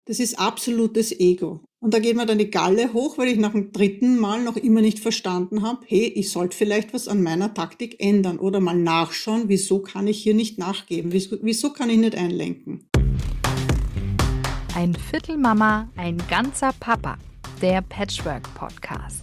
Das ist absolutes Ego. Und da geht mir dann die Galle hoch, weil ich nach dem dritten Mal noch immer nicht verstanden habe, hey, ich sollte vielleicht was an meiner Taktik ändern oder mal nachschauen, wieso kann ich hier nicht nachgeben, wieso kann ich nicht einlenken. Ein Viertel Mama, ein ganzer Papa, der Patchwork-Podcast.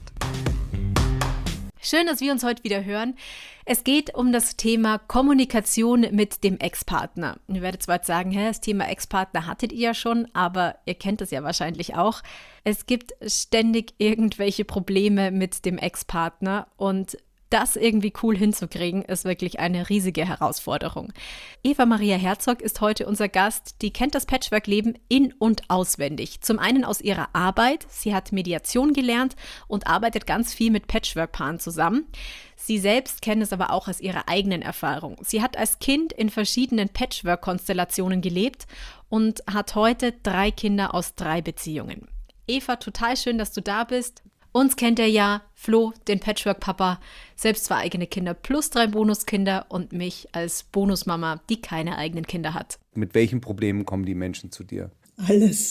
Schön, dass wir uns heute wieder hören. Es geht um das Thema Kommunikation mit dem Ex-Partner. Ihr werdet zwar jetzt sagen, das Thema Ex-Partner hattet ihr ja schon, aber ihr kennt es ja wahrscheinlich auch. Es gibt ständig irgendwelche Probleme mit dem Ex-Partner und das irgendwie cool hinzukriegen, ist wirklich eine riesige Herausforderung. Eva Maria Herzog ist heute unser Gast. Die kennt das Patchwork-Leben in- und auswendig. Zum einen aus ihrer Arbeit. Sie hat Mediation gelernt und arbeitet ganz viel mit Patchwork-Paaren zusammen. Sie selbst kennt es aber auch aus ihrer eigenen Erfahrung. Sie hat als Kind in verschiedenen Patchwork-Konstellationen gelebt und hat heute 3 Kinder aus 3 Beziehungen. Eva, total schön, dass du da bist. Uns kennt er ja, Flo, den Patchwork-Papa, selbst 2 eigene Kinder plus 3 Bonuskinder und mich als Bonusmama, die keine eigenen Kinder hat. Mit welchen Problemen kommen die Menschen zu dir? Alles.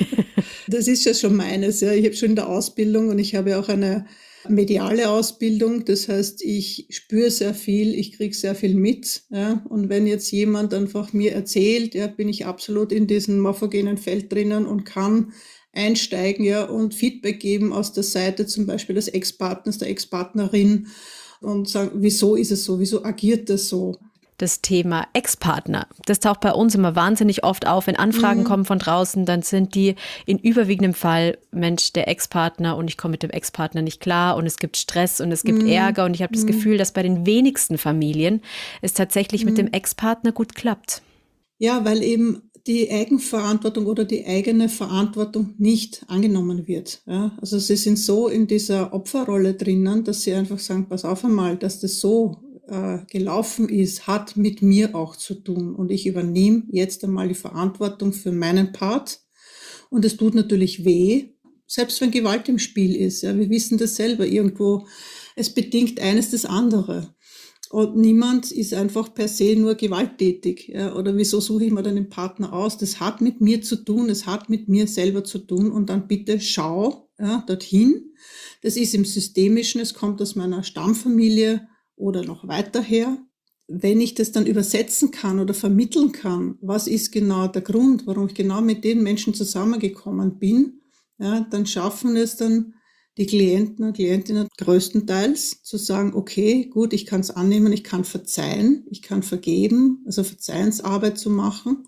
Das ist ja schon meines. Ja. Ich habe schon in der Ausbildung und ich habe auch eine mediale Ausbildung. Das heißt, ich spüre sehr viel, ich kriege sehr viel mit. Ja. Und wenn jetzt jemand einfach mir erzählt, ja, bin ich absolut in diesem morphogenen Feld drinnen und kann einsteigen, ja, und Feedback geben aus der Seite zum Beispiel des Ex-Partners, der Ex-Partnerin und sagen, wieso ist es so, wieso agiert das so? Das Thema Ex-Partner, das taucht bei uns immer wahnsinnig oft auf. Wenn Anfragen kommen von draußen, dann sind die in überwiegendem Fall, Mensch, der Ex-Partner und ich komme mit dem Ex-Partner nicht klar und es gibt Stress und es gibt Ärger und ich habe das Gefühl, dass bei den wenigsten Familien es tatsächlich mit dem Ex-Partner gut klappt. Ja, weil eben die Eigenverantwortung oder die eigene Verantwortung nicht angenommen wird. Ja, also sie sind so in dieser Opferrolle drinnen, dass sie einfach sagen, pass auf einmal, dass das so gelaufen ist, hat mit mir auch zu tun. Und ich übernehme jetzt einmal die Verantwortung für meinen Part. Und es tut natürlich weh, selbst wenn Gewalt im Spiel ist. Ja, wir wissen das selber irgendwo. Es bedingt eines das andere. Und niemand ist einfach per se nur gewalttätig. Ja, oder wieso suche ich mir dann den Partner aus? Das hat mit mir zu tun, es hat mit mir selber zu tun. Und dann bitte schau dorthin. Das ist im Systemischen, es kommt aus meiner Stammfamilie oder noch weiter her. Wenn ich das dann übersetzen kann oder vermitteln kann, was ist genau der Grund, warum ich genau mit den Menschen zusammengekommen bin, ja, dann schaffen es dann die Klienten und Klientinnen größtenteils zu sagen, okay, gut, ich kann es annehmen, ich kann verzeihen, ich kann vergeben, also Verzeihensarbeit zu machen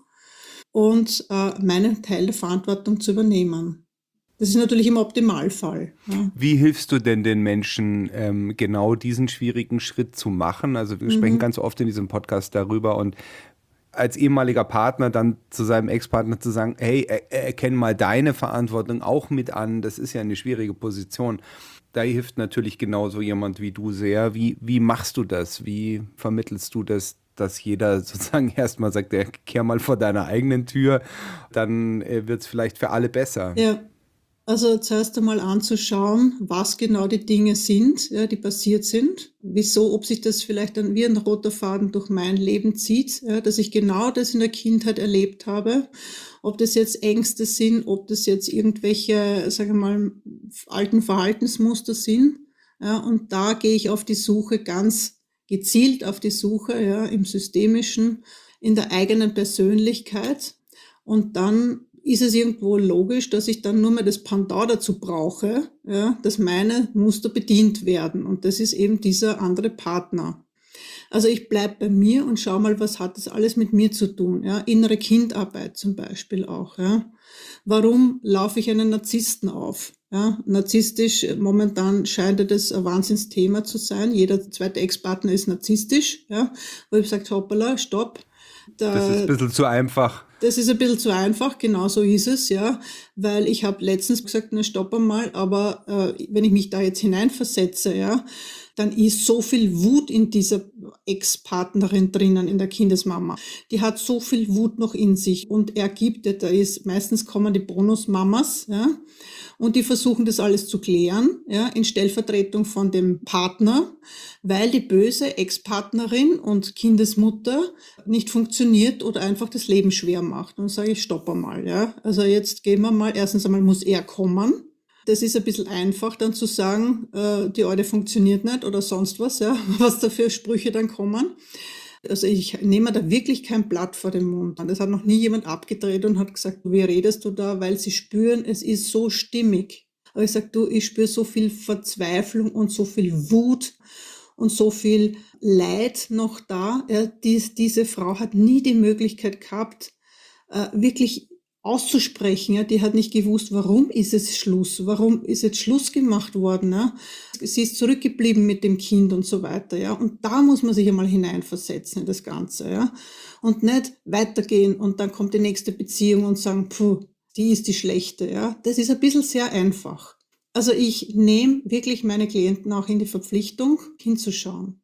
und meinen Teil der Verantwortung zu übernehmen. Das ist natürlich im Optimalfall. Ja. Wie hilfst du denn den Menschen, genau diesen schwierigen Schritt zu machen? Also wir sprechen ganz oft in diesem Podcast darüber und als ehemaliger Partner dann zu seinem Ex-Partner zu sagen, hey, erkenn mal deine Verantwortung auch mit an, das ist ja eine schwierige Position. Da hilft natürlich genauso jemand wie du sehr. Wie machst du das? Wie vermittelst du das, dass jeder sozusagen erstmal sagt, kehr mal vor deiner eigenen Tür, dann wird es vielleicht für alle besser. Ja. Also zuerst einmal anzuschauen, was genau die Dinge sind, ja, die passiert sind. Wieso, ob sich das vielleicht dann wie ein roter Faden durch mein Leben zieht, ja, dass ich genau das in der Kindheit erlebt habe. Ob das jetzt Ängste sind, ob das jetzt irgendwelche, sagen wir mal, alten Verhaltensmuster sind. Ja, und da gehe ich auf die Suche, ganz gezielt auf die Suche, ja, im Systemischen, in der eigenen Persönlichkeit. Und dann ist es irgendwo logisch, dass ich dann nur mehr das Pendant dazu brauche, ja, dass meine Muster bedient werden. Und das ist eben dieser andere Partner. Also ich bleibe bei mir und schau mal, was hat das alles mit mir zu tun. Ja? Innere Kindarbeit zum Beispiel auch. Ja? Warum laufe ich einen Narzissten auf? Ja? Narzisstisch, momentan scheint das ein Wahnsinnsthema zu sein. Jeder zweite Ex-Partner ist narzisstisch. Ja? Wo ich sage, hoppala, stopp. Das ist ein bisschen zu einfach. Das ist ein bisschen zu einfach, genau so ist es, ja, weil ich habe letztens gesagt, na stopp einmal, aber wenn ich mich da jetzt hineinversetze, ja, dann ist so viel Wut in dieser Ex-Partnerin drinnen in der Kindesmama. Die hat so viel Wut noch in sich und er gibt, meistens kommen die Bonusmamas, ja, und die versuchen das alles zu klären, ja, in Stellvertretung von dem Partner, weil die böse Ex-Partnerin und Kindesmutter nicht funktioniert oder einfach das Leben schwer macht. Und dann sage ich, stopp einmal, ja. Also jetzt gehen wir mal, erstens einmal muss er kommen. Das ist ein bisschen einfach, dann zu sagen, die Alte funktioniert nicht oder sonst was, ja, was da für Sprüche dann kommen. Also ich nehme da wirklich kein Blatt vor den Mund. Das hat noch nie jemand abgedreht und hat gesagt, wie redest du da, weil sie spüren, es ist so stimmig. Aber ich sage, ich spüre so viel Verzweiflung und so viel Wut und so viel Leid noch da. Ja, diese Frau hat nie die Möglichkeit gehabt, wirklich auszusprechen. Ja, die hat nicht gewusst, warum ist es Schluss, warum ist jetzt Schluss gemacht worden. Ja? Sie ist zurückgeblieben mit dem Kind und so weiter. Ja? Und da muss man sich einmal hineinversetzen in das Ganze. Ja? Und nicht weitergehen und dann kommt die nächste Beziehung und sagen, die ist die schlechte. Ja? Das ist ein bisschen sehr einfach. Also ich nehme wirklich meine Klienten auch in die Verpflichtung, hinzuschauen.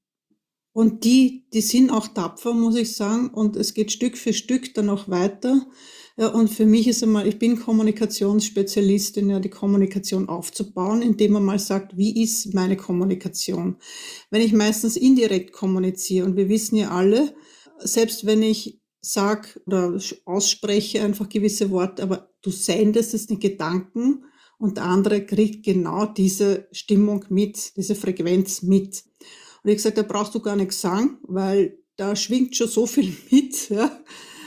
Und die sind auch tapfer, muss ich sagen. Und es geht Stück für Stück dann auch weiter. Ja, und für mich ist einmal, ich bin Kommunikationsspezialistin, ja, die Kommunikation aufzubauen, indem man mal sagt, wie ist meine Kommunikation? Wenn ich meistens indirekt kommuniziere, und wir wissen ja alle, selbst wenn ich sage oder ausspreche einfach gewisse Worte, aber du sendest es den Gedanken und der andere kriegt genau diese Stimmung mit, diese Frequenz mit. Und ich gesagt, da brauchst du gar nichts sagen, weil da schwingt schon so viel mit, ja.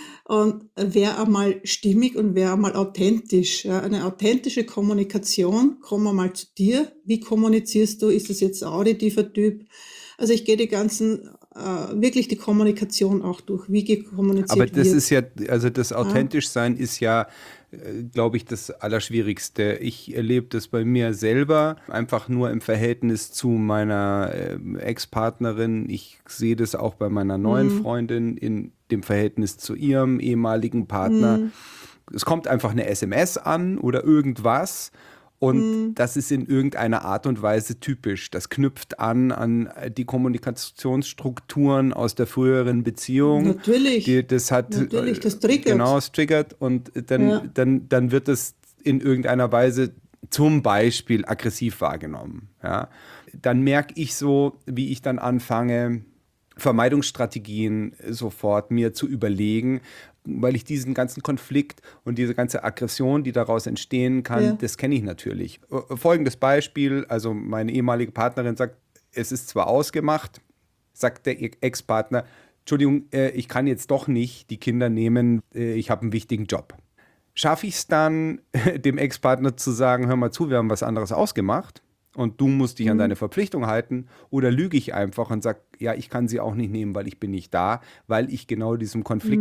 Und wäre einmal stimmig und wäre einmal authentisch. Ja. Eine authentische Kommunikation, kommen wir mal zu dir. Wie kommunizierst du? Ist das jetzt ein auditiver Typ? Also ich gehe wirklich die Kommunikation auch durch. Wie kommuniziert Aber das wird. ist ja, also das authentisch sein ist ja, glaube ich, das Allerschwierigste. Ich erlebe das bei mir selber, einfach nur im Verhältnis zu meiner Ex-Partnerin. Ich sehe das auch bei meiner neuen Freundin in dem Verhältnis zu ihrem ehemaligen Partner. Es kommt einfach eine SMS an oder irgendwas. Und das ist in irgendeiner Art und Weise typisch. Das knüpft an die Kommunikationsstrukturen aus der früheren Beziehung. Natürlich. Das triggert. Genau, es triggert. Und dann wird es in irgendeiner Weise zum Beispiel aggressiv wahrgenommen. Ja? Dann merke ich so, wie ich dann anfange, Vermeidungsstrategien sofort mir zu überlegen, weil ich diesen ganzen Konflikt und diese ganze Aggression, die daraus entstehen kann, das kenne ich natürlich. Folgendes Beispiel, also meine ehemalige Partnerin sagt, es ist zwar ausgemacht, sagt der Ex-Partner, Entschuldigung, ich kann jetzt doch nicht die Kinder nehmen, ich habe einen wichtigen Job. Schaffe ich es dann, dem Ex-Partner zu sagen, hör mal zu, wir haben was anderes ausgemacht und du musst dich an deine Verpflichtung halten, oder lüge ich einfach und sage, ja, ich kann sie auch nicht nehmen, weil ich bin nicht da, weil ich genau diesem Konflikt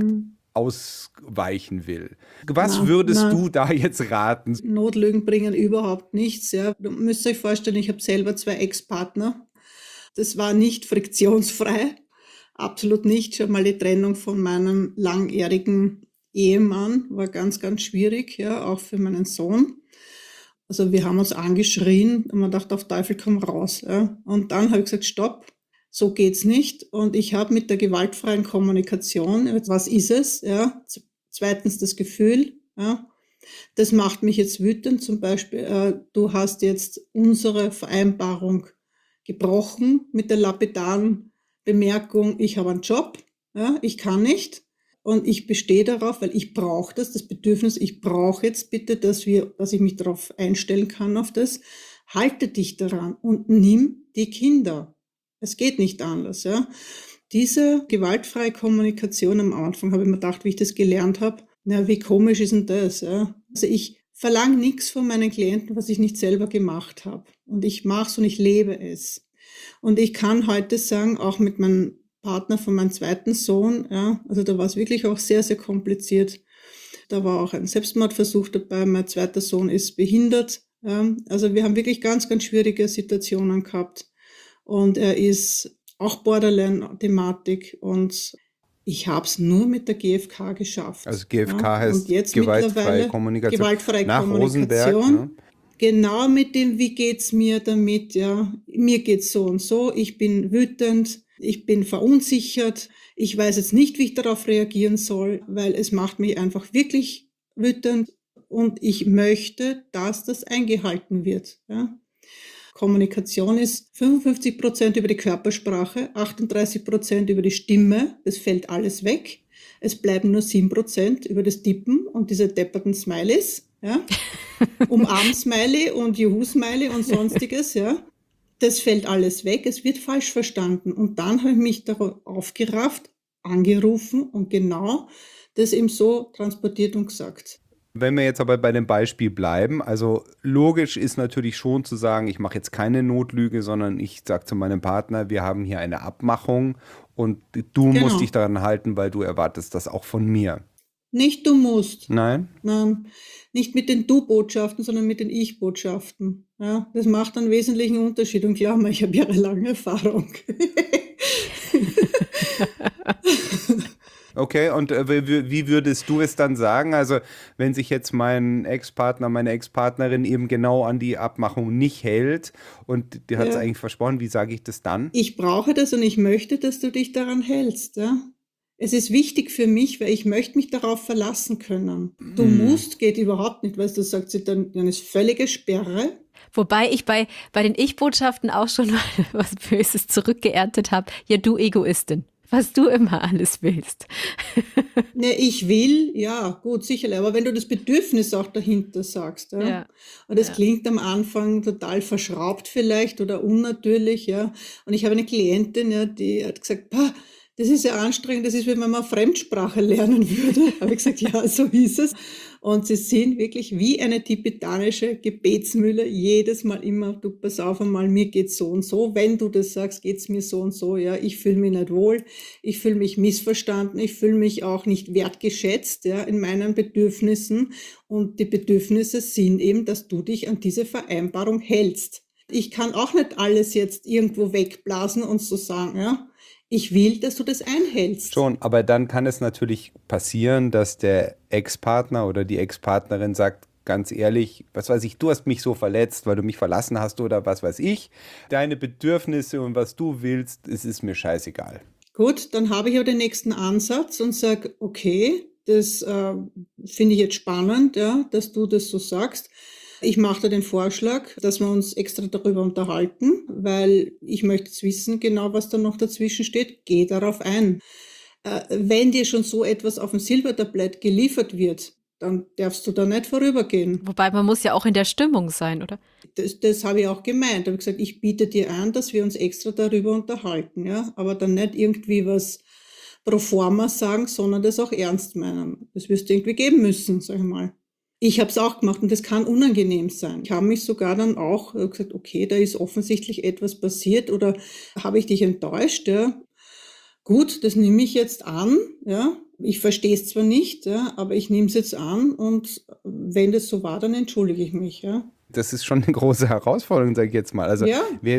ausweichen will. Was würdest du da jetzt raten? Notlügen bringen überhaupt nichts. Ja. Du müsst euch vorstellen, ich habe selber 2 Ex-Partner. Das war nicht friktionsfrei, absolut nicht. Schon mal die Trennung von meinem langjährigen Ehemann war ganz, ganz schwierig, ja, auch für meinen Sohn. Also wir haben uns angeschrien und man dachte, auf Teufel komm raus. Ja. Und dann habe ich gesagt, stopp. So geht's nicht. Und ich habe mit der gewaltfreien Kommunikation, was ist es? Ja. Zweitens das Gefühl, ja. Das macht mich jetzt wütend. Zum Beispiel, du hast jetzt unsere Vereinbarung gebrochen mit der lapidaren Bemerkung, ich habe einen Job, ja, ich kann nicht. Und ich bestehe darauf, weil ich brauche das Bedürfnis, ich brauche jetzt bitte, dass ich mich darauf einstellen kann auf das. Halte dich daran und nimm die Kinder. Es geht nicht anders, ja. Diese gewaltfreie Kommunikation am Anfang habe ich mir gedacht, wie ich das gelernt habe, wie komisch ist denn das, ja. Also ich verlange nichts von meinen Klienten, was ich nicht selber gemacht habe. Und ich mache es und ich lebe es. Und ich kann heute sagen, auch mit meinem Partner von meinem zweiten Sohn, ja, also da war es wirklich auch sehr, sehr kompliziert. Da war auch ein Selbstmordversuch dabei, mein zweiter Sohn ist behindert. Ja. Also wir haben wirklich ganz, ganz schwierige Situationen gehabt. Und er ist auch Borderline-Thematik und ich habe es nur mit der GfK geschafft. Also GfK ja. heißt und jetzt gewaltfreie Kommunikation. Gewaltfreie nach Kommunikation. Rosenberg, ne? Genau mit dem, wie geht's mir damit, ja. Mir geht's so und so, ich bin wütend, ich bin verunsichert, ich weiß jetzt nicht, wie ich darauf reagieren soll, weil es macht mich einfach wirklich wütend und ich möchte, dass das eingehalten wird. Ja. Kommunikation ist 55% über die Körpersprache, 38% über die Stimme, das fällt alles weg. Es bleiben nur 7% über das Tippen und diese depperten Smileys, ja. Umarm-Smiley und Juhu-Smiley und sonstiges, ja. Das fällt alles weg, es wird falsch verstanden. Und dann habe ich mich darauf aufgerafft, angerufen und genau das eben so transportiert und gesagt. Wenn wir jetzt aber bei dem Beispiel bleiben, also logisch ist natürlich schon zu sagen, ich mache jetzt keine Notlüge, sondern ich sage zu meinem Partner, wir haben hier eine Abmachung und du musst dich daran halten, weil du erwartest das auch von mir. Nicht du musst. Nein? Nein, nicht mit den Du-Botschaften, sondern mit den Ich-Botschaften. Ja, das macht einen wesentlichen Unterschied und glaub mir, ich habe jahrelange Erfahrung. Okay, und wie würdest du es dann sagen? Also wenn sich jetzt mein Ex-Partner, meine Ex-Partnerin eben genau an die Abmachung nicht hält und die hat es eigentlich versprochen, wie sage ich das dann? Ich brauche das und ich möchte, dass du dich daran hältst. Ja? Es ist wichtig für mich, weil ich möchte mich darauf verlassen können. Du musst, geht überhaupt nicht, weil du sagst, dann ist völlige Sperre. Wobei ich bei den Ich-Botschaften auch schon mal was Böses zurückgeerntet habe. Ja, du Egoistin. Was du immer alles willst. Ne, ich will, ja, gut, sicherlich. Aber wenn du das Bedürfnis auch dahinter sagst, ja. Und das klingt am Anfang total verschraubt vielleicht oder unnatürlich, ja. Und ich habe eine Klientin, ja, die hat gesagt, das ist ja anstrengend, das ist, wenn man mal Fremdsprache lernen würde. Habe ich gesagt, ja, so ist es. Und sie sind wirklich wie eine tibetanische Gebetsmühle, jedes Mal immer, du pass auf einmal, mir geht's so und so. Wenn du das sagst, geht's mir so und so, ja, ich fühle mich nicht wohl, ich fühle mich missverstanden, ich fühle mich auch nicht wertgeschätzt, ja, in meinen Bedürfnissen. Und die Bedürfnisse sind eben, dass du dich an diese Vereinbarung hältst. Ich kann auch nicht alles jetzt irgendwo wegblasen und so sagen, ja. Ich will, dass du das einhältst. Schon, aber dann kann es natürlich passieren, dass der Ex-Partner oder die Ex-Partnerin sagt, ganz ehrlich, was weiß ich, du hast mich so verletzt, weil du mich verlassen hast oder was weiß ich. Deine Bedürfnisse und was du willst, es ist mir scheißegal. Gut, dann habe ich aber den nächsten Ansatz und sage, okay, das finde ich jetzt spannend, ja, dass du das so sagst. Ich mache da den Vorschlag, dass wir uns extra darüber unterhalten, weil ich möchte jetzt wissen, genau was da noch dazwischen steht. Geh darauf ein. Wenn dir schon so etwas auf dem Silbertablett geliefert wird, dann darfst du da nicht vorübergehen. Wobei man muss ja auch in der Stimmung sein, oder? Das habe ich auch gemeint. Da habe ich gesagt, ich biete dir an, dass wir uns extra darüber unterhalten, ja, aber dann nicht irgendwie was pro forma sagen, sondern das auch ernst meinen. Das wirst du irgendwie geben müssen, sag ich mal. Ich habe es auch gemacht und das kann unangenehm sein. Ich habe mich sogar dann auch gesagt, okay, da ist offensichtlich etwas passiert oder habe ich dich enttäuscht, ja. Gut, das nehme ich jetzt an, ja. Ich verstehe es zwar nicht, ja, aber ich nehme es jetzt an und wenn das so war, dann entschuldige ich mich, ja. Das ist schon eine große Herausforderung, sage ich jetzt mal. Also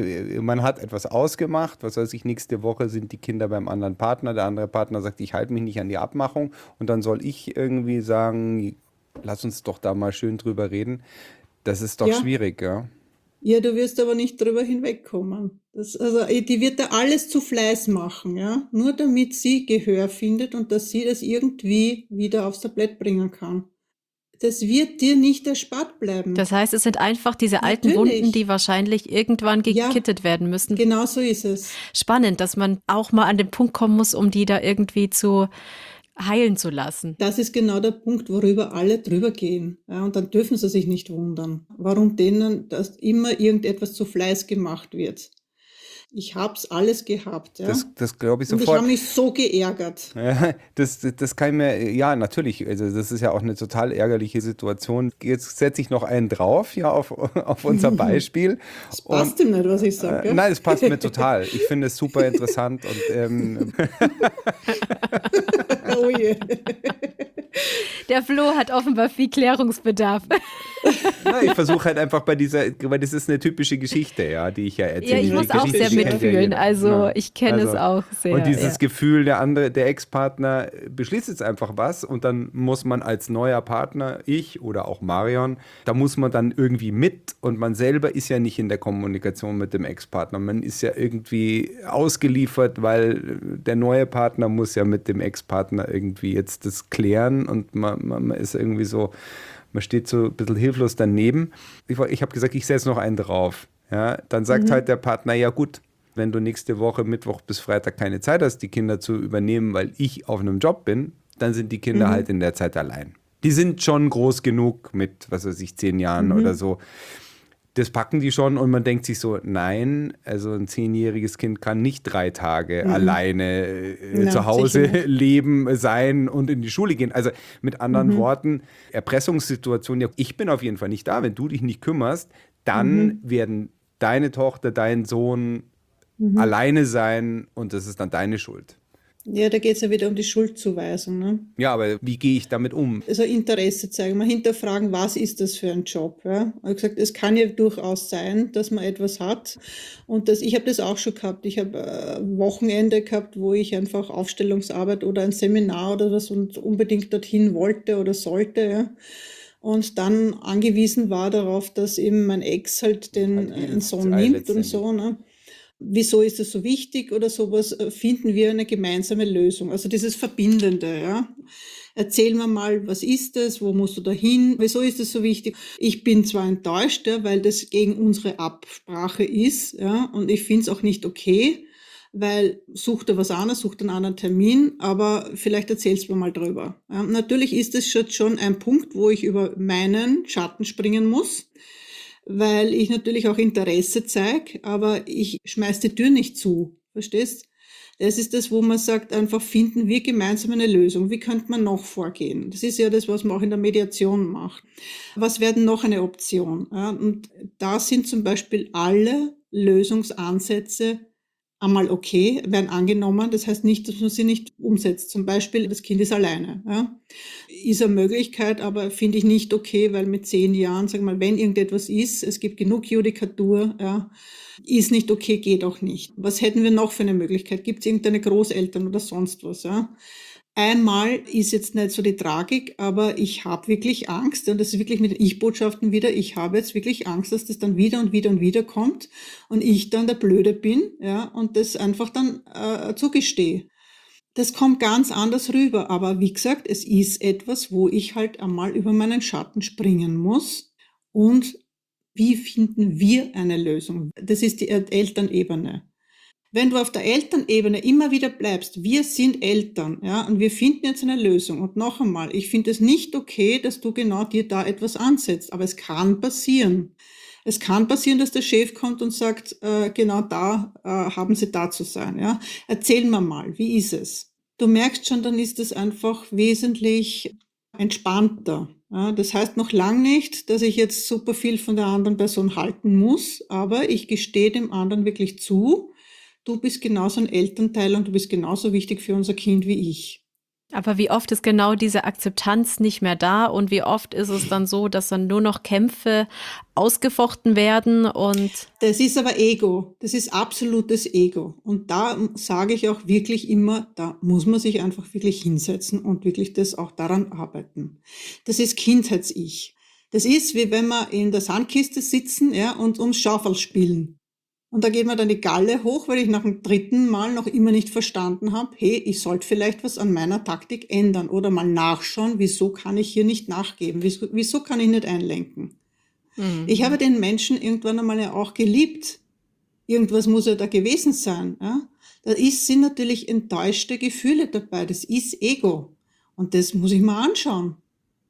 man hat etwas ausgemacht, was weiß ich, nächste Woche sind die Kinder beim anderen Partner, der andere Partner sagt, ich halte mich nicht an die Abmachung und dann soll ich irgendwie sagen, lass uns doch da mal schön drüber reden. Das ist doch schwierig, ja. Ja, du wirst aber nicht drüber hinwegkommen. Die wird da alles zu Fleiß machen, ja. Nur damit sie Gehör findet und dass sie das irgendwie wieder aufs Tablett bringen kann. Das wird dir nicht erspart bleiben. Das heißt, es sind einfach diese alten Wunden, die wahrscheinlich irgendwann gekittet werden müssen. Genau so ist es. Spannend, dass man auch mal an den Punkt kommen muss, um die da irgendwie zu heilen zu lassen. Das ist genau der Punkt, worüber alle drüber gehen. Ja, und dann dürfen sie sich nicht wundern, warum denen dass immer irgendetwas zu Fleiß gemacht wird. Ich hab's alles gehabt. Ja. Das glaube ich sofort. Und ich habe mich so geärgert. Ja, das kann ich mir, ja, natürlich. Also das ist ja auch eine total ärgerliche Situation. Jetzt setze ich noch einen drauf, ja, auf unser Beispiel. Das passt ihm nicht, was ich sage. Nein, das passt mir total. Ich finde es super interessant und oh je. Der Flo hat offenbar viel Klärungsbedarf. Na, ich versuche halt einfach weil das ist eine typische Geschichte, ja, die ich ja erzähle. Ja, ich muss auch sehr mitfühlen, also ich kenne es auch sehr. Und dieses Gefühl, der Ex-Partner beschließt jetzt einfach was und dann muss man als neuer Partner, ich oder auch Marion, da muss man dann irgendwie mit und man selber ist ja nicht in der Kommunikation mit dem Ex-Partner. Man ist ja irgendwie ausgeliefert, weil der neue Partner muss ja mit dem Ex-Partner irgendwie jetzt das klären und man ist irgendwie so, man steht so ein bisschen hilflos daneben. Ich habe gesagt, ich setze noch einen drauf. Ja, dann sagt halt der Partner, ja gut, wenn du nächste Woche Mittwoch bis Freitag keine Zeit hast, die Kinder zu übernehmen, weil ich auf einem Job bin, dann sind die Kinder halt in der Zeit allein. Die sind schon groß genug mit, 10 Jahren oder so. Das packen die schon und man denkt sich so, nein, also ein 10-jähriges Kind kann nicht 3 Tage alleine zu Hause leben, sein und in die Schule gehen. Also mit anderen Worten, Erpressungssituation, ja, ich bin auf jeden Fall nicht da. Wenn du dich nicht kümmerst, dann werden deine Tochter, dein Sohn alleine sein und das ist dann deine Schuld. Ja, da geht es ja wieder um die Schuldzuweisung. Ne? Ja, aber wie gehe ich damit um? Also Interesse zeigen, mal hinterfragen, was ist das für ein Job? Ja? Ich habe gesagt, es kann ja durchaus sein, dass man etwas hat. Und ich habe das auch schon gehabt. Ich habe Wochenende gehabt, wo ich einfach Aufstellungsarbeit oder ein Seminar oder was und unbedingt dorthin wollte oder sollte. Ja? Und dann angewiesen war darauf, dass eben mein Ex halt den Sohn nimmt und so. Ne? Wieso ist es so wichtig oder sowas, finden wir eine gemeinsame Lösung. Also dieses Verbindende, ja. Erzähl mir mal, was ist das, wo musst du da hin, wieso ist das so wichtig? Ich bin zwar enttäuscht, ja, weil das gegen unsere Absprache ist, ja, und ich finde es auch nicht okay, weil sucht er was anderes, sucht einen anderen Termin, aber vielleicht erzählst du mir mal drüber. Ja, natürlich ist es schon ein Punkt, wo ich über meinen Schatten springen muss, weil ich natürlich auch Interesse zeige, aber ich schmeiß die Tür nicht zu, verstehst? Das ist das, wo man sagt, einfach finden wir gemeinsam eine Lösung. Wie könnte man noch vorgehen? Das ist ja das, was man auch in der Mediation macht. Was wäre denn noch eine Option? Ja, und da sind zum Beispiel alle Lösungsansätze einmal okay, werden angenommen. Das heißt nicht, dass man sie nicht umsetzt. Zum Beispiel, das Kind ist alleine. Ja. Ist eine Möglichkeit, aber finde ich nicht okay, weil mit 10 Jahren, sagen wir mal, wenn irgendetwas ist, es gibt genug Judikatur, ja, ist nicht okay, geht auch nicht. Was hätten wir noch für eine Möglichkeit? Gibt es irgendeine Großeltern oder sonst was? Ja? Einmal ist jetzt nicht so die Tragik, aber ich habe wirklich Angst, und das ist wirklich mit den Ich-Botschaften wieder, ich habe jetzt wirklich Angst, dass das dann wieder und wieder und wieder kommt und ich dann der Blöde bin, ja, und das einfach dann zugestehe. Das kommt ganz anders rüber, aber wie gesagt, es ist etwas, wo ich halt einmal über meinen Schatten springen muss. Und wie finden wir eine Lösung? Das ist die Elternebene. Wenn du auf der Elternebene immer wieder bleibst, wir sind Eltern, ja, und wir finden jetzt eine Lösung. Und noch einmal, ich finde es nicht okay, dass du genau dir da etwas ansetzt, aber es kann passieren. Es kann passieren, dass der Chef kommt und sagt, genau da haben Sie da zu sein. Ja. Erzähl mir mal, wie ist es? Du merkst schon, dann ist es einfach wesentlich entspannter. Ja. Das heißt noch lang nicht, dass ich jetzt super viel von der anderen Person halten muss, aber ich gestehe dem anderen wirklich zu, du bist genauso ein Elternteil und du bist genauso wichtig für unser Kind wie ich. Aber wie oft ist genau diese Akzeptanz nicht mehr da und wie oft ist es dann so, dass dann nur noch Kämpfe ausgefochten werden und... Das ist aber Ego, das ist absolutes Ego. Und da sage ich auch wirklich immer, da muss man sich einfach wirklich hinsetzen und wirklich das auch daran arbeiten. Das ist Kindheits-Ich. Das ist, wie wenn wir in der Sandkiste sitzen, ja, und ums Schaufel spielen. Und da geht mir dann die Galle hoch, weil ich nach dem 3. Mal noch immer nicht verstanden habe, hey, ich sollte vielleicht was an meiner Taktik ändern oder mal nachschauen, wieso kann ich hier nicht nachgeben, wieso kann ich nicht einlenken. Ich habe den Menschen irgendwann einmal ja auch geliebt. Irgendwas muss ja da gewesen sein. Ja? Da sind natürlich enttäuschte Gefühle dabei, das ist Ego. Und das muss ich mal anschauen.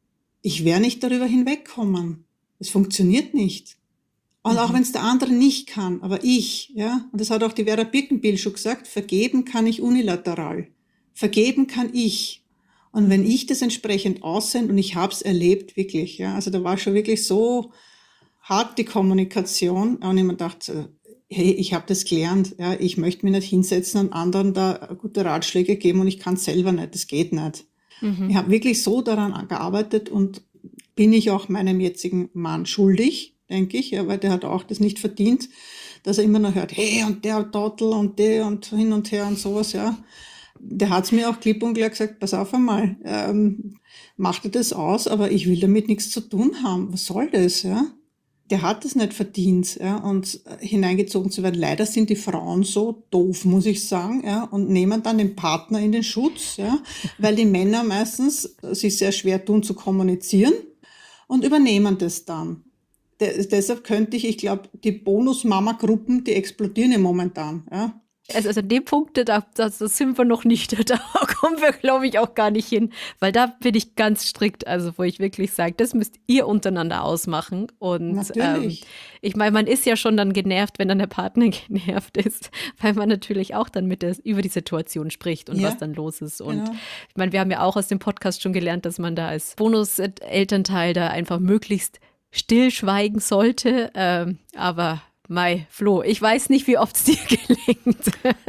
Ich werde nicht darüber hinwegkommen. Es funktioniert nicht. Und auch wenn es der andere nicht kann, aber ich, ja, und das hat auch die Vera Birkenbiel schon gesagt, vergeben kann ich unilateral. Vergeben kann ich. Und wenn ich das entsprechend aussende, und ich habe es erlebt, wirklich, ja, also da war schon wirklich so hart die Kommunikation, und ich mir dachte, hey, ich habe das gelernt, ja, ich möchte mich nicht hinsetzen und anderen da gute Ratschläge geben und ich kann es selber nicht, das geht nicht. Mhm. Ich habe wirklich so daran gearbeitet und bin ich auch meinem jetzigen Mann schuldig, denke ich, ja, weil der hat auch das nicht verdient, dass er immer noch hört, hey, und der Trottel und der und hin und her und sowas, ja. Der hat's mir auch klipp und klar gesagt, pass auf einmal, mach dir das aus, aber ich will damit nichts zu tun haben. Was soll das, ja? Der hat es nicht verdient, ja, und hineingezogen zu werden. Leider sind die Frauen so doof, muss ich sagen, ja, und nehmen dann den Partner in den Schutz, ja, weil die Männer meistens sich sehr schwer tun zu kommunizieren und übernehmen das dann. Deshalb könnte ich glaube, die Bonus-Mama-Gruppen, die explodieren ja momentan, ja. Also an dem Punkt, da sind wir noch nicht, da kommen wir, glaube ich, auch gar nicht hin, weil da bin ich ganz strikt, also wo ich wirklich sage, das müsst ihr untereinander ausmachen. Und Natürlich. ich meine, man ist ja schon dann genervt, wenn dann der Partner genervt ist, weil man natürlich auch dann über die Situation spricht und Ja, was dann los ist. Und genau. ich meine, wir haben ja auch aus dem Podcast schon gelernt, dass man da als Bonus-Elternteil da einfach möglichst stillschweigen sollte, aber Flo, ich weiß nicht, wie oft es dir gelingt.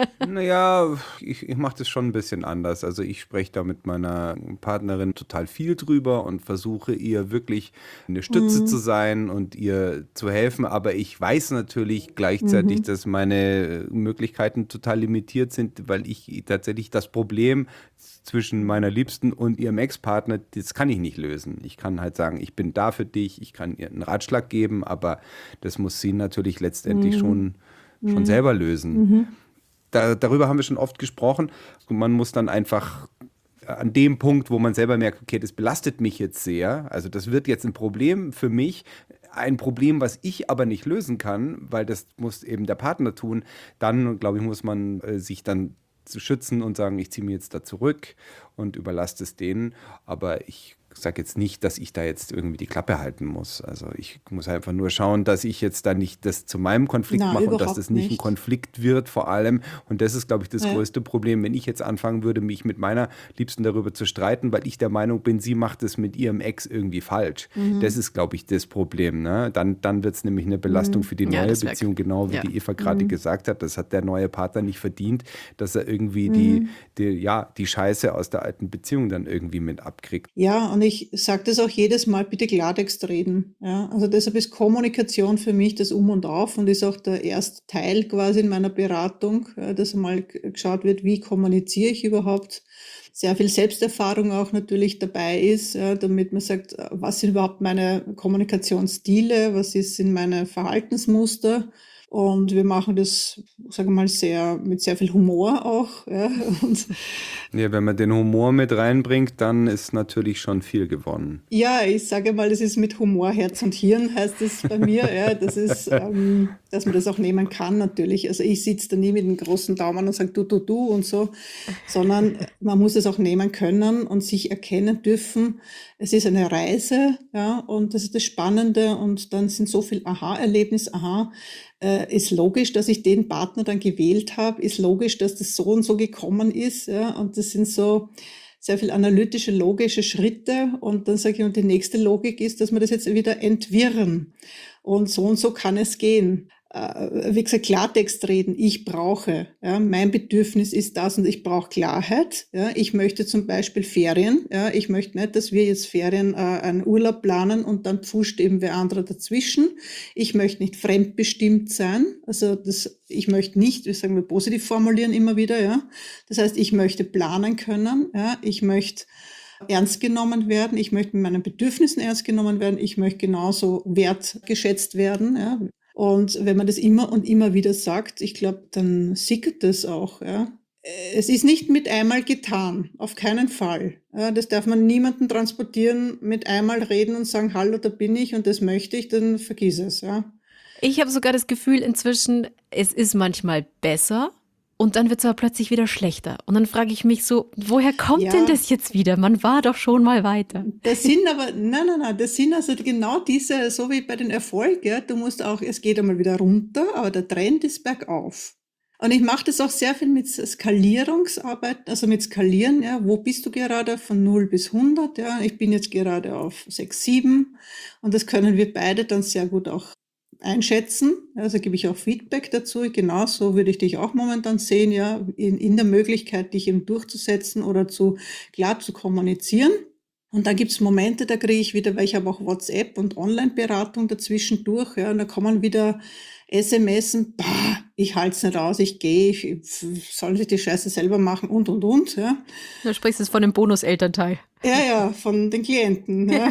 Naja, ich mache das schon ein bisschen anders. Also ich spreche da mit meiner Partnerin total viel drüber und versuche ihr wirklich eine Stütze zu sein und ihr zu helfen. Aber ich weiß natürlich gleichzeitig, dass meine Möglichkeiten total limitiert sind, weil ich tatsächlich das Problem zwischen meiner Liebsten und ihrem Ex-Partner, das kann ich nicht lösen. Ich kann halt sagen, ich bin da für dich, ich kann ihr einen Ratschlag geben, aber das muss sie natürlich letztendlich schon selber lösen. Darüber haben wir schon oft gesprochen. Man muss dann einfach an dem Punkt, wo man selber merkt, okay, das belastet mich jetzt sehr, also das wird jetzt ein Problem für mich, ein Problem, was ich aber nicht lösen kann, weil das muss eben der Partner tun, dann, glaube ich, muss man sich dann zu schützen und sagen, ich ziehe mich jetzt da zurück und überlasse es denen. Aber ich sage jetzt nicht, dass ich da jetzt irgendwie die Klappe halten muss. Also ich muss einfach nur schauen, dass ich jetzt da nicht das zu meinem Konflikt Na, mache und dass überhaupt das nicht ein nicht. Konflikt wird vor allem. Und das ist, glaube ich, das Ja. größte Problem, wenn ich jetzt anfangen würde, mich mit meiner Liebsten darüber zu streiten, weil ich der Meinung bin, sie macht es mit ihrem Ex irgendwie falsch. Das ist, glaube ich, das Problem. Ne? Dann wird es nämlich eine Belastung für die Ja, neue das wär- Beziehung, genau wie ja. die Eva gerade gesagt hat. Das hat der neue Partner nicht verdient, dass er irgendwie die Scheiße aus der alten Beziehung dann irgendwie mit abkriegt. Ja, und ich sage das auch jedes Mal, bitte Klartext reden. Ja, also deshalb ist Kommunikation für mich das Um und Auf und ist auch der erste Teil quasi in meiner Beratung, dass einmal geschaut wird, wie kommuniziere ich überhaupt. Sehr viel Selbsterfahrung auch natürlich dabei ist, damit man sagt, was sind überhaupt meine Kommunikationsstile, was sind meine Verhaltensmuster. Und wir machen das, sagen wir mal, mit sehr viel Humor auch. Ja, und Ja, wenn man den Humor mit reinbringt, dann ist natürlich schon viel gewonnen. ja, ich sage mal, das ist mit Humor, Herz und Hirn, heißt es bei mir. Ja, das ist, dass man das auch nehmen kann natürlich. Also ich sitze da nie mit einem großen Daumen und sage du und so, sondern man muss es auch nehmen können und sich erkennen dürfen. Es ist eine Reise, ja, und das ist das Spannende und dann sind so viel Aha-Erlebnis, ist logisch, dass ich den Partner dann gewählt habe, ist logisch, dass das so und so gekommen ist, ja, und das sind so sehr viel analytische, logische Schritte und dann sage ich, und die nächste Logik ist, dass wir das jetzt wieder entwirren und so kann es gehen. Wie gesagt, Klartext reden, ich brauche, ja, mein Bedürfnis ist das und ich brauche Klarheit, ja, ich möchte zum Beispiel Ferien, ja, ich möchte nicht, dass wir jetzt Ferien, einen Urlaub planen und dann pfuscht eben wer andere dazwischen, ich möchte nicht fremdbestimmt sein, also ich möchte nicht, wir sagen wir positiv formulieren immer wieder, ja, das heißt, ich möchte planen können, ja, ich möchte ernst genommen werden, ich möchte mit meinen Bedürfnissen ernst genommen werden, ich möchte genauso wertgeschätzt werden, ja. Und wenn man das immer und immer wieder sagt, ich glaube, dann sickert das auch, ja. Es ist nicht mit einmal getan, auf keinen Fall. Ja, das darf man niemandem transportieren, mit einmal reden und sagen, hallo, da bin ich und das möchte ich, dann vergiss es, ja. Ich habe sogar das Gefühl inzwischen, es ist manchmal besser und dann wird es aber plötzlich wieder schlechter. Und dann frage ich mich so, woher kommt Ja. denn das jetzt wieder? Man war doch schon mal weiter. Das sind aber, nein, das sind also genau diese, so wie bei den Erfolgen, ja, du musst auch, es geht einmal wieder runter, aber der Trend ist bergauf. Und ich mache das auch sehr viel mit Skalierungsarbeit, also mit Skalieren, ja, wo bist du gerade von 0 bis 100, ja, ich bin jetzt gerade auf 6, 7 und das können wir beide dann sehr gut auch einschätzen. Also gebe ich auch Feedback dazu. Genauso würde ich dich auch momentan sehen, ja, in der Möglichkeit, dich eben durchzusetzen oder klar zu kommunizieren. Und dann gibt's Momente, da kriege ich wieder, weil ich habe auch WhatsApp und Online-Beratung dazwischen durch, ja, und da kommen wieder SMSen, ich halte es nicht aus, ich gehe, sollen sich die Scheiße selber machen und, ja. Du sprichst jetzt von dem Bonus-Elternteil. Ja, von den Klienten. Ja.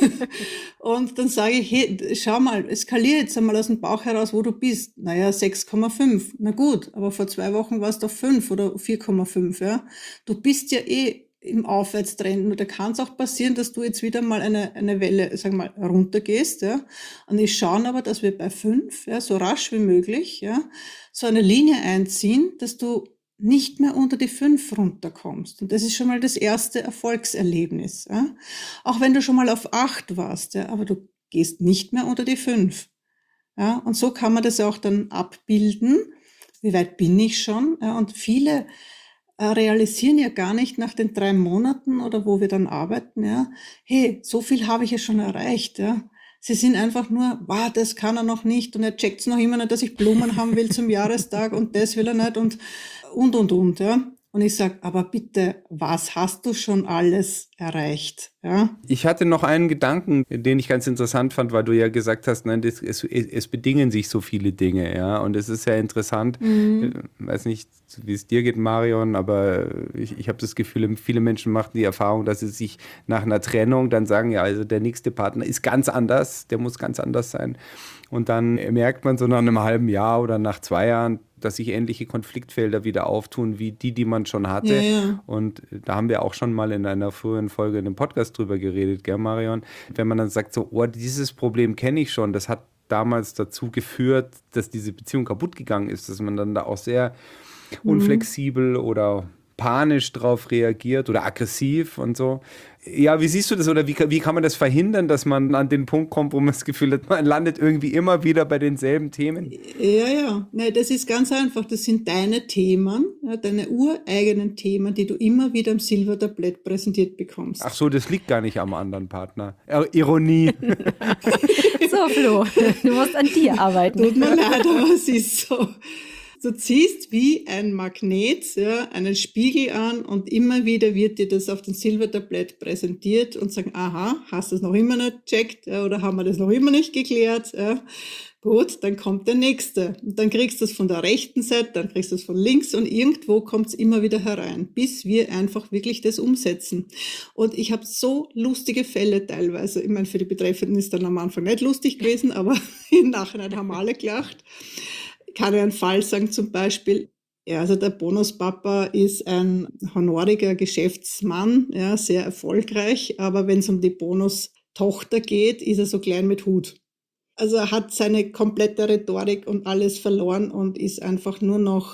Und dann sage ich, hey, schau mal, eskalier jetzt einmal aus dem Bauch heraus, wo du bist. Naja, 6,5. Na gut, aber vor 2 Wochen war es doch 5 oder 4,5. Ja. Du bist ja im Aufwärtstrend. Und da kann es auch passieren, dass du jetzt wieder mal eine Welle, sagen wir mal, runtergehst. Ja. Und ich schaue aber, dass wir bei 5, ja, so rasch wie möglich, ja, so eine Linie einziehen, dass du nicht mehr unter die 5 runterkommst. Und das ist schon mal das erste Erfolgserlebnis. Ja. Auch wenn du schon mal auf 8 warst, ja, aber du gehst nicht mehr unter die 5. Ja. Und so kann man das auch dann abbilden. Wie weit bin ich schon? Ja. Und viele realisieren ja gar nicht nach den 3 Monaten oder wo wir dann arbeiten, ja, hey, so viel habe ich ja schon erreicht, ja. Sie sind einfach nur, das kann er noch nicht und er checkt's noch immer nicht, dass ich Blumen haben will zum Jahrestag und das will er nicht und, ja. Und ich sage, aber bitte, was hast du schon alles erreicht? Ja? Ich hatte noch einen Gedanken, den ich ganz interessant fand, weil du ja gesagt hast, nein, es bedingen sich so viele Dinge, ja. Und es ist ja interessant, weiß nicht, wie es dir geht, Marion, aber ich habe das Gefühl, viele Menschen machen die Erfahrung, dass sie sich nach einer Trennung dann sagen, ja, also der nächste Partner ist ganz anders, der muss ganz anders sein. Und dann merkt man so nach einem halben Jahr oder nach 2 Jahren, dass sich ähnliche Konfliktfelder wieder auftun, wie die man schon hatte. Ja. Und da haben wir auch schon mal in einer früheren Folge in einem Podcast drüber geredet, gell, Marion? Wenn man dann sagt so, dieses Problem kenne ich schon, das hat damals dazu geführt, dass diese Beziehung kaputt gegangen ist, dass man dann da auch sehr unflexibel oder panisch drauf reagiert oder aggressiv und so. Ja, wie siehst du das oder wie kann man das verhindern, dass man an den Punkt kommt, wo man das Gefühl hat, man landet irgendwie immer wieder bei denselben Themen? Ja. Nee, das ist ganz einfach. Das sind deine Themen, ja, deine ureigenen Themen, die du immer wieder im Silbertablett präsentiert bekommst. Ach so, das liegt gar nicht am anderen Partner. Ironie. So, Flo, du musst an dir arbeiten. Tut mir leid, aber es ist so. Du ziehst wie ein Magnet, ja, einen Spiegel an und immer wieder wird dir das auf dem Silbertablett präsentiert und sagen, aha, hast du es noch immer nicht gecheckt, ja, oder haben wir das noch immer nicht geklärt? Ja. Gut, dann kommt der nächste. Und dann kriegst du es von der rechten Seite, dann kriegst du es von links und irgendwo kommt es immer wieder herein, bis wir einfach wirklich das umsetzen. Und ich habe so lustige Fälle teilweise. Ich meine, für die Betreffenden ist dann am Anfang nicht lustig gewesen, aber im Nachhinein haben alle gelacht. Ich kann ja einen Fall sagen, zum Beispiel, ja, also der Bonuspapa ist ein honoriger Geschäftsmann, ja, sehr erfolgreich, aber wenn es um die Bonustochter geht, ist er so klein mit Hut. Also er hat seine komplette Rhetorik und alles verloren und ist einfach nur noch,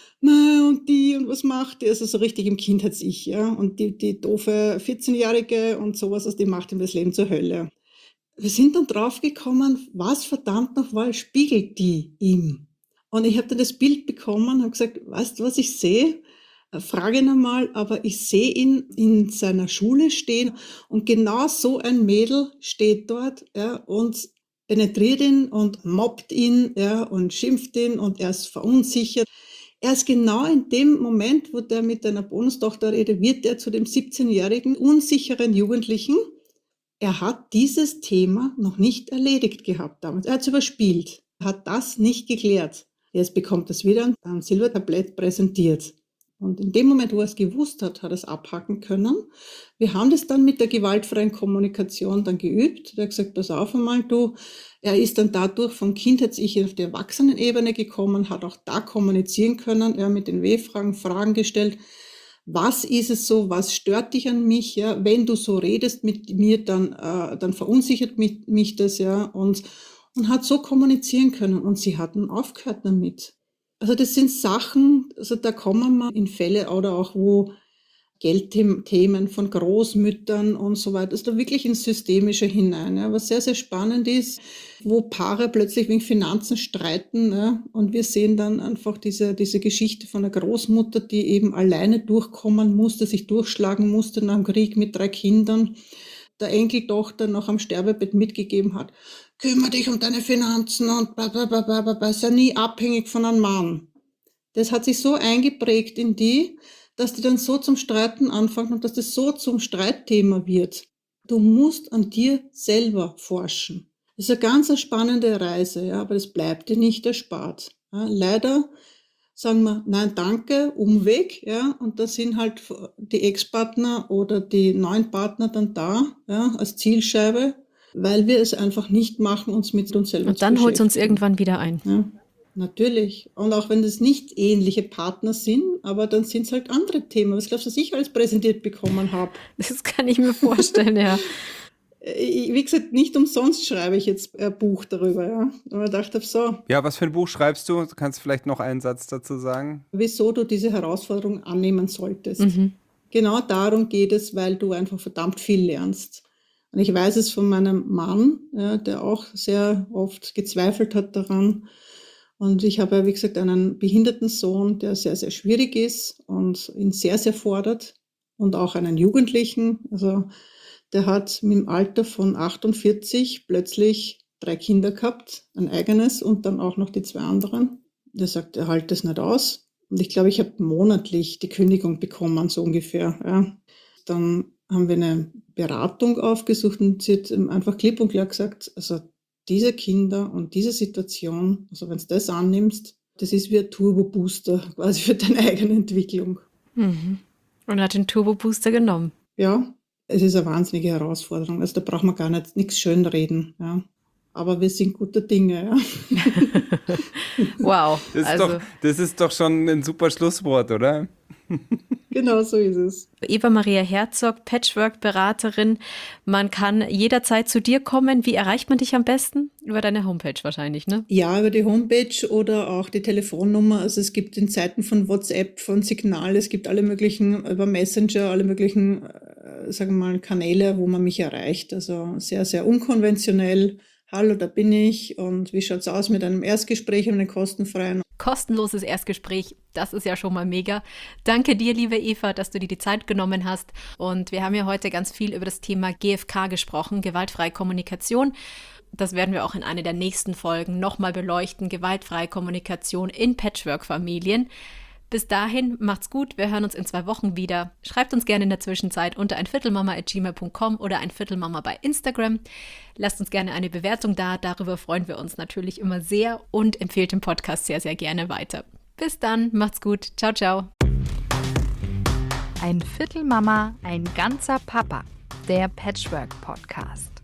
und die und was macht die? Also so richtig im Kindheits-Ich, ja. Und die doofe 14-Jährige und sowas, also die macht ihm das Leben zur Hölle. Wir sind dann draufgekommen, was verdammt nochmal spiegelt die ihm? Und ich habe dann das Bild bekommen, habe gesagt, weißt du, was ich sehe? Frage ihn einmal, aber ich sehe ihn in seiner Schule stehen und genau so ein Mädel steht dort, ja, und penetriert ihn und mobbt ihn, ja, und schimpft ihn und er ist verunsichert. Er ist genau in dem Moment, wo der mit einer Bonustochter redet, wird er zu dem 17-jährigen, unsicheren Jugendlichen. Er hat dieses Thema noch nicht erledigt gehabt damals. Er hat es überspielt, hat das nicht geklärt. Jetzt bekommt es wieder am Silbertablett präsentiert. Und in dem Moment, wo er es gewusst hat, hat er es abhaken können. Wir haben das dann mit der gewaltfreien Kommunikation dann geübt. Er hat gesagt, pass auf einmal, er ist dann dadurch vom Kindheits-Ich auf die Erwachsenenebene gekommen, hat auch da kommunizieren können, er mit den W-Fragen Fragen gestellt. Was ist es so, was stört dich an mich, ja? Wenn du so redest mit mir, dann verunsichert mich das, ja, und hat so kommunizieren können und sie hatten aufgehört damit. Also das sind Sachen, also da kommen wir in Fälle oder auch wo Geldthemen von Großmüttern und so weiter, ist da wirklich ins Systemische hinein, ja, was sehr, sehr spannend ist, wo Paare plötzlich wegen Finanzen streiten, ja, und wir sehen dann einfach diese Geschichte von einer Großmutter, die eben alleine durchkommen musste, sich durchschlagen musste nach dem Krieg mit 3 Kindern. der Enkeltochter noch am Sterbebett mitgegeben hat, kümmere dich um deine Finanzen und bla bla bla bla bla, ist ja nie abhängig von einem Mann. Das hat sich so eingeprägt in die, dass die dann so zum Streiten anfangen und dass das so zum Streitthema wird. Du musst an dir selber forschen. Das ist eine ganz spannende Reise, ja, aber das bleibt dir nicht erspart. Ja, leider sagen wir, nein, danke, Umweg, ja, und da sind halt die Ex-Partner oder die neuen Partner dann da, ja, als Zielscheibe, weil wir es einfach nicht machen, uns mit uns selber zu beschäftigen. Und dann holt es uns irgendwann wieder ein. Ja, natürlich. Und auch wenn das nicht ähnliche Partner sind, aber dann sind es halt andere Themen. Was glaubst du, was ich alles präsentiert bekommen habe? Das kann ich mir vorstellen, ja. Wie gesagt, nicht umsonst schreibe ich jetzt ein Buch darüber, ja. Und ich dachte so. Ja, was für ein Buch schreibst du? Du kannst vielleicht noch einen Satz dazu sagen. Wieso du diese Herausforderung annehmen solltest. Mhm. Genau darum geht es, weil du einfach verdammt viel lernst. Und ich weiß es von meinem Mann, ja, der auch sehr oft gezweifelt hat daran. Und ich habe ja, wie gesagt, einen behinderten Sohn, der sehr, sehr schwierig ist und ihn sehr, sehr fordert. Und auch einen Jugendlichen, also der hat mit dem Alter von 48 plötzlich 3 Kinder gehabt, ein eigenes und dann auch noch die 2 anderen. Der sagt, er hält das nicht aus. Und ich glaube, ich habe monatlich die Kündigung bekommen, so ungefähr. Ja. Dann haben wir eine Beratung aufgesucht und sie hat einfach klipp und klar gesagt, also diese Kinder und diese Situation, also wenn du das annimmst, das ist wie ein Turbo-Booster quasi für deine eigene Entwicklung. Mhm. Und hat den Turbo-Booster genommen. Ja. Es ist eine wahnsinnige Herausforderung. Also da braucht man gar nichts schönreden. Ja. Aber wir sind guter Dinge. Ja. Wow. Das ist doch schon ein super Schlusswort, oder? Genau so ist es. Eva Maria Herzog, Patchwork-Beraterin. Man kann jederzeit zu dir kommen. Wie erreicht man dich am besten? Über deine Homepage wahrscheinlich, ne? Ja, über die Homepage oder auch die Telefonnummer. Also es gibt in Zeiten von WhatsApp, von Signal, es gibt alle möglichen, über Messenger, alle möglichen, sagen wir mal, Kanäle, wo man mich erreicht. Also sehr, sehr unkonventionell. Hallo, da bin ich und wie schaut's aus mit einem Erstgespräch und einem kostenfreien? Kostenloses Erstgespräch, das ist ja schon mal mega. Danke dir, liebe Eva, dass du dir die Zeit genommen hast. Und wir haben ja heute ganz viel über das Thema GFK gesprochen, gewaltfreie Kommunikation. Das werden wir auch in einer der nächsten Folgen nochmal beleuchten, gewaltfreie Kommunikation in Patchwork-Familien. Bis dahin, macht's gut, wir hören uns in 2 Wochen wieder. Schreibt uns gerne in der Zwischenzeit unter einviertelmama@gmail.com oder einviertelmama bei Instagram. Lasst uns gerne eine Bewertung da, darüber freuen wir uns natürlich immer sehr und empfehlt den Podcast sehr, sehr gerne weiter. Bis dann, macht's gut, ciao, ciao. Ein Viertel Mama, ein ganzer Papa, der Patchwork-Podcast.